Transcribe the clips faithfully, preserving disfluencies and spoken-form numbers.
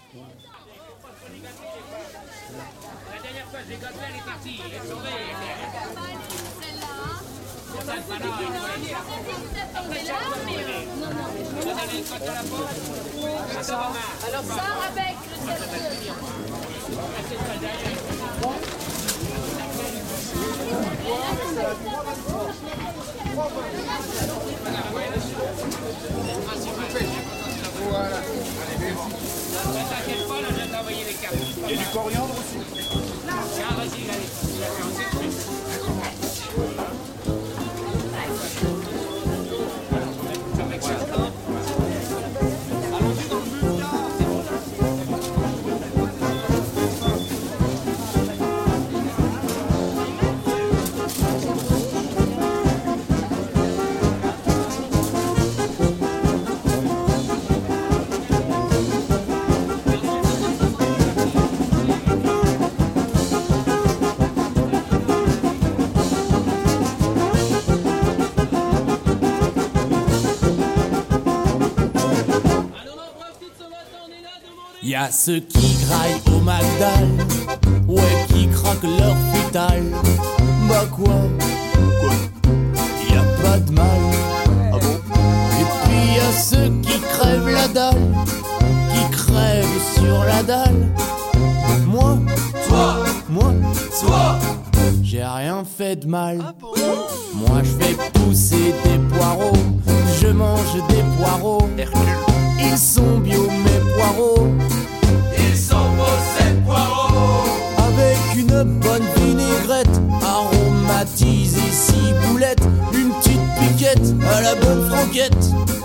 La dernière fois, je l'ai gâté, elle est partie. Elle est sauvée. Alors ça avec Voilà. T'inquiète pas, là, je vais t'envoyer les cartes. Il y a du coriandre aussi. Ah, vas-y, allez. Y'a ceux qui graillent au Magdal, ouais, qui craquent leur fétal. Bah quoi, quoi, y'a pas de mal. Ah bon? Et puis y'a ceux qui crèvent la dalle, qui crèvent sur la dalle. Moi, toi, moi, toi, j'ai rien fait de mal. Ah bon? Moi je fais pousser des poireaux, je mange des poireaux. Ils sont bio mes poireaux. Ils sont beaux ces poireaux. Avec une bonne vinaigrette aromatisée ciboulette, une petite piquette à la bonne franquette.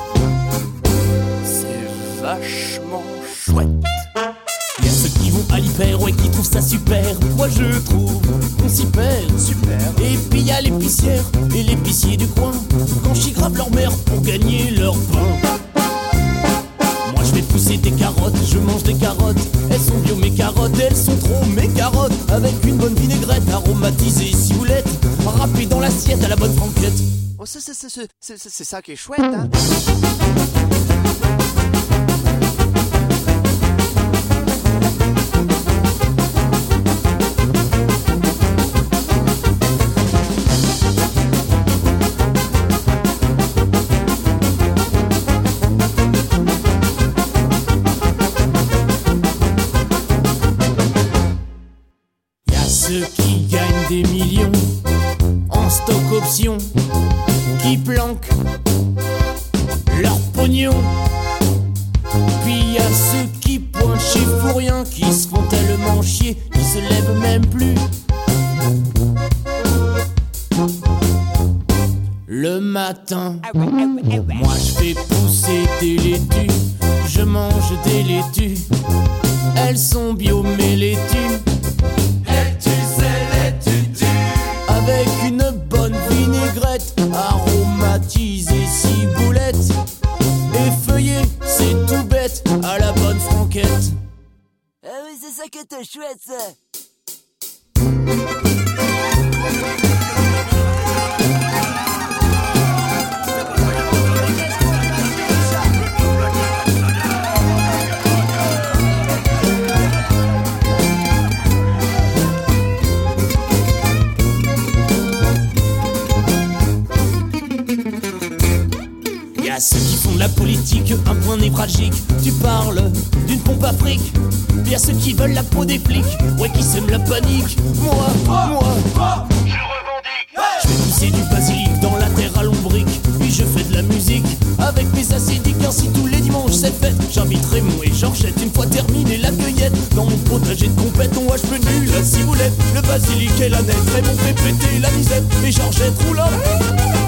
C'est vachement chouette. Y'a ceux qui vont à l'hyper, ouais, qui trouvent ça super. Moi je trouve qu'on s'y perd. Super. Et puis y'a l'épicière et l'épicier du coin, quand j'y grave leur mère pour gagner leur pain. Moi je fais pousser des carottes, je mange des carottes. Elles sont bio mes carottes, elles sont trop mes carottes. Avec une bonne vinaigrette aromatisée ciboulette, râpée dans l'assiette à la bonne franquette. Oh ça c'est, c'est, c'est, c'est, c'est ça qui est chouette, hein. Ceux qui gagnent des millions en stock option, qui planquent leur pognon. Puis y a ceux qui pointent chez Fourien, qui se font tellement chier, qui se lèvent même plus. Le matin, moi je fais pousser des laitues, je mange des laitues. Elles sont bio mes laitues. Avec une bonne vinaigrette aromatisée ciboulette, effeuillée, c'est tout bête, à la bonne franquette. Ah oui, c'est ça qui était chouette, ça. Y'a ceux qui font de la politique un point névralgique. Tu parles d'une pompe à fric. Y'a ceux qui veulent la peau des flics, ouais, qui sèment la panique. Moi, moi, moi, je revendique. Je fais pousser du basilic dans la terre à lombric. Puis je fais de la musique avec mes acédiques. Ainsi tous les dimanches c'est fête. J'invite Raymond et Georgette. Une fois terminée la cueillette, dans mon potager de compète, on hache menu la ciboulette, le basilic et la nette. Raymond fait péter la misette et Georgette roule.